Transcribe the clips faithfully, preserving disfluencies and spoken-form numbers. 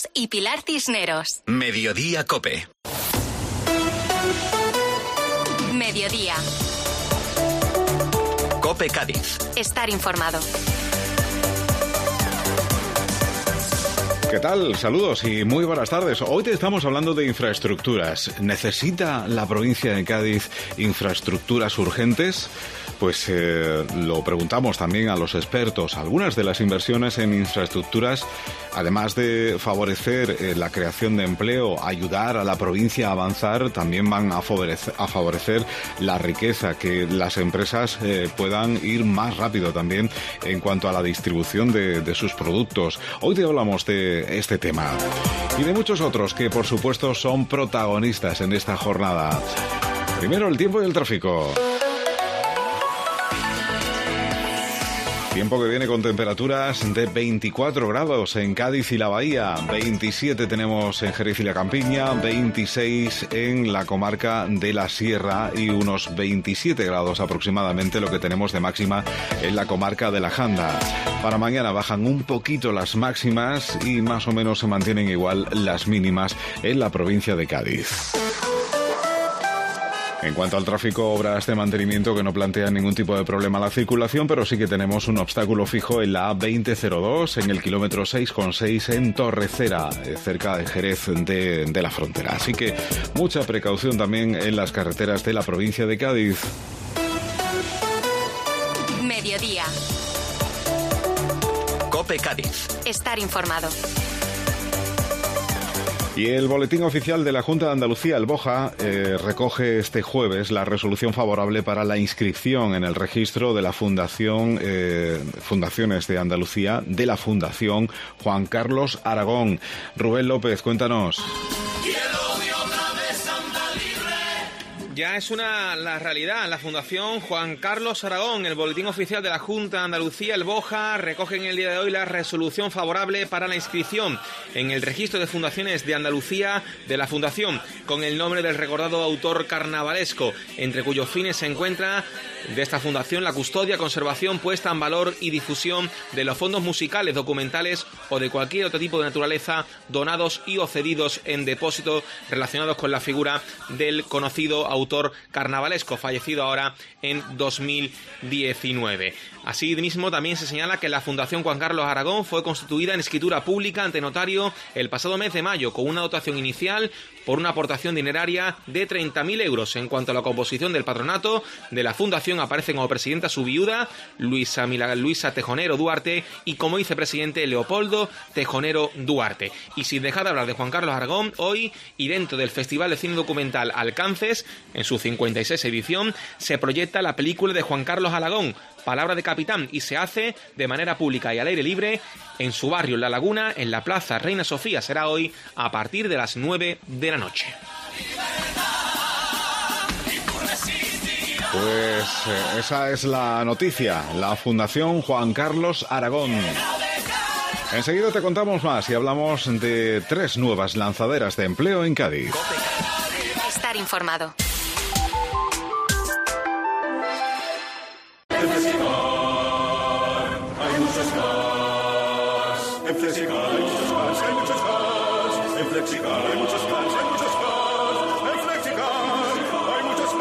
y Pilar Cisneros. Mediodía COPE. Mediodía. COPE Cádiz. Estar informado. ¿Qué tal? Saludos y muy buenas tardes. Hoy te estamos hablando de infraestructuras. ¿Necesita la provincia de Cádiz infraestructuras urgentes? Pues eh, lo preguntamos también a los expertos. Algunas de las inversiones en infraestructuras, además de favorecer eh, la creación de empleo, ayudar a la provincia a avanzar, también van a favorecer, a favorecer la riqueza, que las empresas eh, puedan ir más rápido también en cuanto a la distribución de, de sus productos. Hoy te hablamos de este tema y de muchos otros que, por supuesto, son protagonistas en esta jornada. Primero, el tiempo y el tráfico. Tiempo que viene con temperaturas de veinticuatro grados en Cádiz y la Bahía, veintisiete tenemos en Jerez y la Campiña, veintiséis en la comarca de la Sierra y unos veintisiete grados aproximadamente lo que tenemos de máxima en la comarca de la Janda. Para mañana bajan un poquito las máximas y más o menos se mantienen igual las mínimas en la provincia de Cádiz. En cuanto al tráfico, obras de mantenimiento que no plantean ningún tipo de problema a la circulación, pero sí que tenemos un obstáculo fijo en la A veinte cero dos, en el kilómetro seis coma seis en Torrecera, cerca de Jerez de, de la Frontera. Así que mucha precaución también en las carreteras de la provincia de Cádiz. Mediodía. COPE Cádiz. Estar informado. Y el boletín oficial de la Junta de Andalucía, el BOJA, eh, recoge este jueves la resolución favorable para la inscripción en el registro de la Fundación eh, Fundaciones de Andalucía, de la Fundación Juan Carlos Aragón. Rubén López, cuéntanos. Ya es una la realidad. La Fundación Juan Carlos Aragón, el boletín oficial de la Junta de Andalucía, el BOJA, recoge en el día de hoy la resolución favorable para la inscripción en el registro de fundaciones de Andalucía de la Fundación, con el nombre del recordado autor carnavalesco, entre cuyos fines se encuentra de esta fundación la custodia, conservación, puesta en valor y difusión de los fondos musicales, documentales o de cualquier otro tipo de naturaleza donados y o cedidos en depósito relacionados con la figura del conocido autor carnavalesco, fallecido ahora en dos mil diecinueve. Asimismo, también se señala que la Fundación Juan Carlos Aragón fue constituida en escritura pública ante notario el pasado mes de mayo, con una dotación inicial por una aportación dineraria de treinta mil euros. En cuanto a la composición del patronato de la Fundación, aparecen como presidenta su viuda, Luisa, Mila, Luisa Tejonero Duarte, y como vicepresidente, Leopoldo Tejonero Duarte. Y sin dejar de hablar de Juan Carlos Aragón, hoy, y dentro del Festival de Cine Documental Alcances, en su cincuenta y sexta edición, se proyecta la película de Juan Carlos Aragón, Palabra de Capitán, y se hace de manera pública y al aire libre en su barrio, en La Laguna, en la Plaza Reina Sofía. Será hoy a partir de las nueve de la noche. Pues eh, esa es la noticia, la Fundación Juan Carlos Aragón. Enseguida te contamos más y hablamos de tres nuevas lanzaderas de empleo en Cádiz. Estar informado. En Flexicar hay muchos cars. En Flexicar hay muchos cars, hay muchos cars. En Flexicar hay muchos cars, hay muchos cars. En Flexicar hay muchos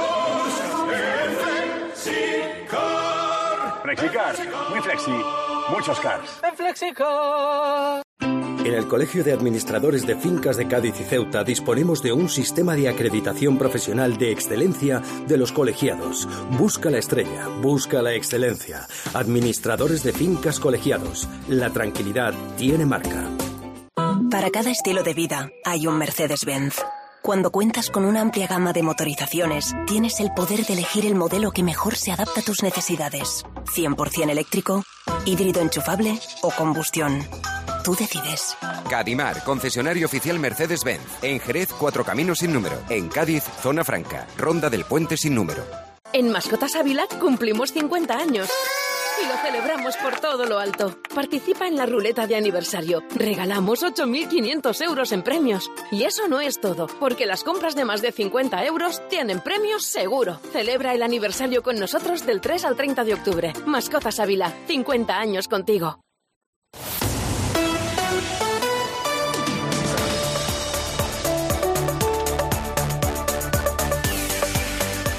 cars. En Flexicar. Flexicar, muy flexi, muchos cars. En Flexicar. En el Colegio de Administradores de Fincas de Cádiz y Ceuta disponemos de un sistema de acreditación profesional de excelencia de los colegiados. Busca la estrella, busca la excelencia. Administradores de Fincas Colegiados. La tranquilidad tiene marca. Para cada estilo de vida hay un Mercedes-Benz. Cuando cuentas con una amplia gama de motorizaciones, tienes el poder de elegir el modelo que mejor se adapta a tus necesidades. cien por ciento eléctrico, híbrido enchufable o combustión. Tú decides. Cadimar, concesionario oficial Mercedes-Benz. En Jerez, Cuatro Caminos sin número. En Cádiz, Zona Franca. Ronda del Puente sin número. En Mascotas Ávila cumplimos cincuenta años. Y lo celebramos por todo lo alto. Participa en la ruleta de aniversario. Regalamos ocho mil quinientos euros en premios. Y eso no es todo, porque las compras de más de cincuenta euros tienen premios seguro. Celebra el aniversario con nosotros del tres al treinta de octubre. Mascotas Ávila, cincuenta años contigo.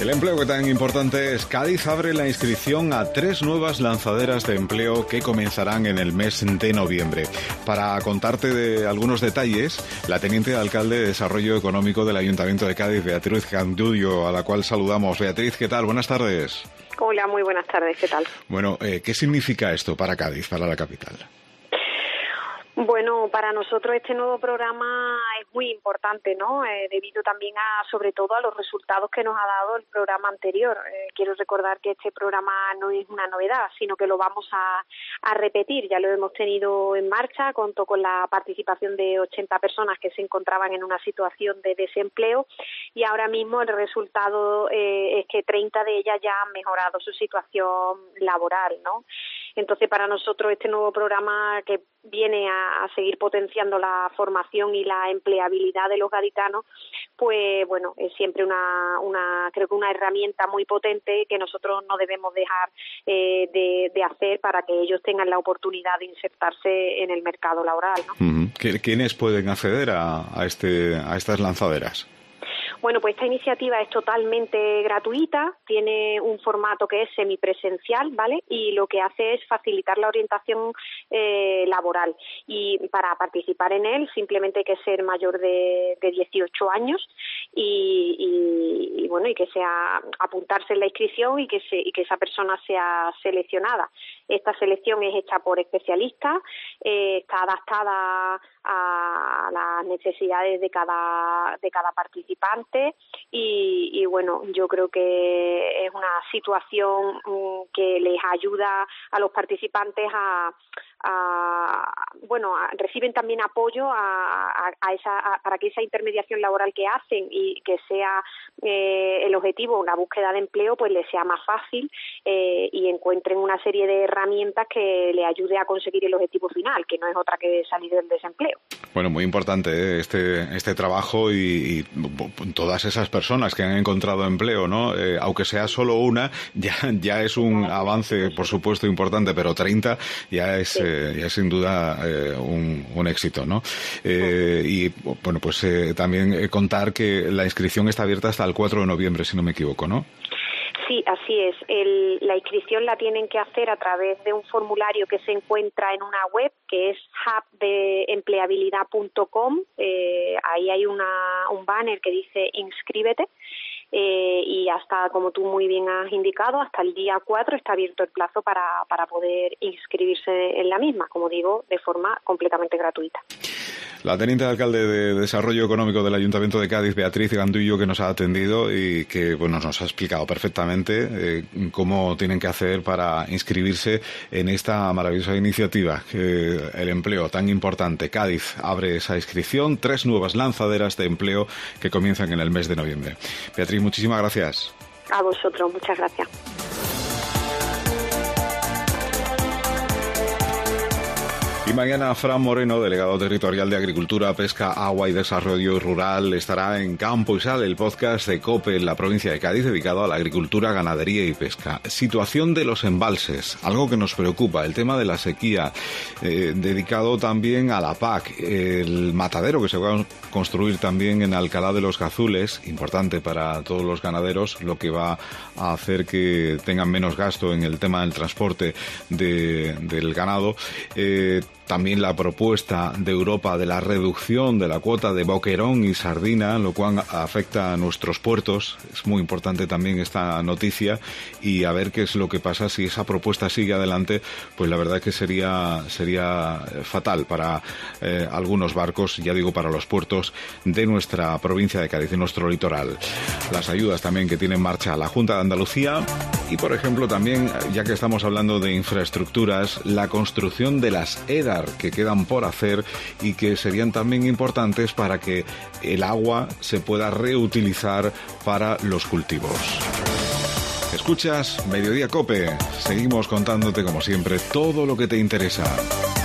El empleo que tan importante es. Cádiz abre la inscripción a tres nuevas lanzaderas de empleo que comenzarán en el mes de noviembre. Para contarte de algunos detalles, la teniente de alcalde de Desarrollo Económico del Ayuntamiento de Cádiz, Beatriz Gandullo, a la cual saludamos. Beatriz, ¿qué tal? Buenas tardes. Hola, muy buenas tardes. ¿Qué tal? Bueno, eh, ¿qué significa esto para Cádiz, para la capital? Bueno, para nosotros este nuevo programa es muy importante, ¿no? Eh, debido también a, sobre todo, a los resultados que nos ha dado el programa anterior. Eh, quiero recordar que este programa no es una novedad, sino que lo vamos a, a repetir. Ya lo hemos tenido en marcha, contó con la participación de ochenta personas que se encontraban en una situación de desempleo y ahora mismo el resultado eh, es que treinta de ellas ya han mejorado su situación laboral, ¿no? Entonces, para nosotros este nuevo programa que viene a, a seguir potenciando la formación y la empleabilidad de los gaditanos, pues bueno, es siempre una, una creo que una herramienta muy potente que nosotros no debemos dejar eh, de, de hacer para que ellos tengan la oportunidad de insertarse en el mercado laboral, ¿no? Uh-huh. ¿Quiénes pueden acceder a, a, este, a estas lanzaderas? Bueno, pues esta iniciativa es totalmente gratuita, tiene un formato que es semipresencial, ¿vale? Y lo que hace es facilitar la orientación eh, laboral. Y para participar en él simplemente hay que ser mayor de, de dieciocho años y, y, y bueno, y que sea apuntarse en la inscripción y que se, y que esa persona sea seleccionada. Esta selección es hecha por especialistas, eh, está adaptada a las necesidades de cada de cada participante y, y bueno, yo creo que es una situación um, que les ayuda a los participantes a, a bueno, a, reciben también apoyo a, a, a esa a, para que esa intermediación laboral que hacen y que sea eh, el objetivo, una búsqueda de empleo, pues les sea más fácil eh, y encuentren una serie de herramientas que le ayude a conseguir el objetivo final, que no es otra que salir del desempleo. Bueno, muy importante ¿eh? este este trabajo y, y todas esas personas que han encontrado empleo, ¿no? Eh, aunque sea solo una, ya ya es un avance, por supuesto, importante, pero treinta ya es sí. eh, ya es sin duda eh, un, un éxito, ¿no? Eh, y bueno, pues eh, también eh, contar que la inscripción está abierta hasta el cuatro de noviembre, si no me equivoco, ¿no? Sí, así es. El, la inscripción la tienen que hacer a través de un formulario que se encuentra en una web que es hub de empleabilidad punto com. Eh, ahí hay una, un banner que dice inscríbete. Eh, y hasta, como tú muy bien has indicado, hasta el día cuatro está abierto el plazo para, para poder inscribirse en la misma, como digo, de forma completamente gratuita. La teniente de alcalde de Desarrollo Económico del Ayuntamiento de Cádiz, Beatriz Gandullo, que nos ha atendido y que bueno nos ha explicado perfectamente eh, cómo tienen que hacer para inscribirse en esta maravillosa iniciativa, que el empleo tan importante. Cádiz abre esa inscripción, tres nuevas lanzaderas de empleo que comienzan en el mes de noviembre. Beatriz, muchísimas gracias. A vosotros, muchas gracias. Y mañana Fran Moreno, delegado territorial de Agricultura, Pesca, Agua y Desarrollo Rural, estará en Campo y Sal, el podcast de COPE en la provincia de Cádiz dedicado a la agricultura, ganadería y pesca. Situación de los embalses, algo que nos preocupa, el tema de la sequía, eh, dedicado también a la P A C, el matadero que se va a construir también en Alcalá de los Gazules, importante para todos los ganaderos, lo que va a hacer que tengan menos gasto en el tema del transporte de, del ganado. Eh, También la propuesta de Europa de la reducción de la cuota de boquerón y sardina, lo cual afecta a nuestros puertos. Es muy importante también esta noticia y a ver qué es lo que pasa si esa propuesta sigue adelante, pues la verdad es que sería sería fatal para eh, algunos barcos, ya digo, para los puertos de nuestra provincia de Cádiz, de nuestro litoral. Las ayudas también que tiene en marcha la Junta de Andalucía y, por ejemplo, también, ya que estamos hablando de infraestructuras, la construcción de las E D A R que quedan por hacer y que serían también importantes para que el agua se pueda reutilizar para los cultivos. Escuchas Mediodía COPE. Seguimos contándote, como siempre, todo lo que te interesa.